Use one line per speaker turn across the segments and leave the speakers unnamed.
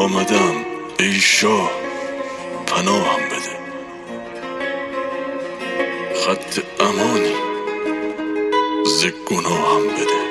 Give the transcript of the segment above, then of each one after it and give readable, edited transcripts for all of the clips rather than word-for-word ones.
آمدم ای شاه پناهم بده، خط امانی ز گناهم بده.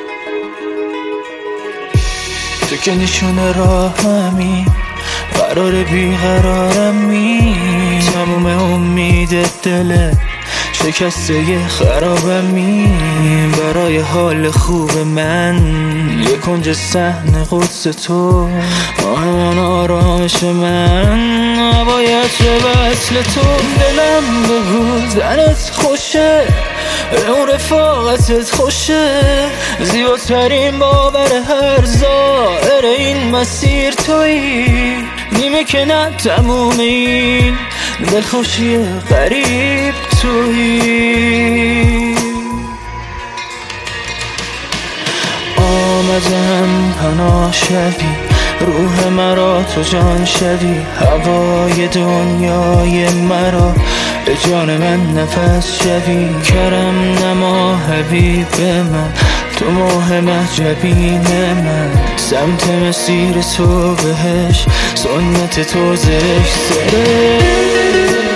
تو که نشونه راهمی، قرار بیقرارمی، تموم امید دلت شکسته خرابمی. برای حال خوب من یه کنج صحن قدس تو، آهمان آرامش من نباید به وصل تو. دلم بگو زنت خوشه، اون رفاقتت خوشه، زیباترین باور هر ظاهر این مسیر تویی. نیمه که نه تموم این دلخوشی غریب تویی. آمدم پناه شوی، روح مرا تو جان شوی، هوای دنیای مرا به جان من نفس شوی. کرم نما حبیب من، تو ماه مهجبین من، سمت مسیر تو بهش سنت تو زشت سره.